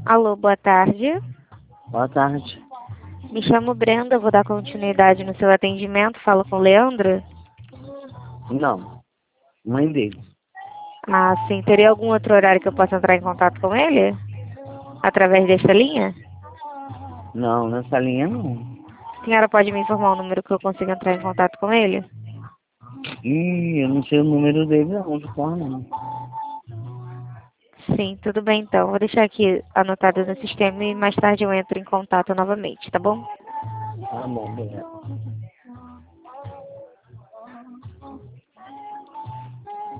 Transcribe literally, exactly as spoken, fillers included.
Alô, boa tarde. Boa tarde. Me chamo Brenda, vou dar continuidade no seu atendimento. Falo com o Leandro? Não, mãe dele. Ah, sim. Teria algum outro horário que eu possa entrar em contato com ele? Através desta linha? Não, nessa linha não. A senhora pode me informar o número que eu consigo entrar em contato com ele? Ih, eu não sei o número dele não, de cor não. Sim, tudo bem então. Vou deixar aqui anotado no sistema e mais tarde eu entro em contato novamente, tá bom? Tá bom, beleza.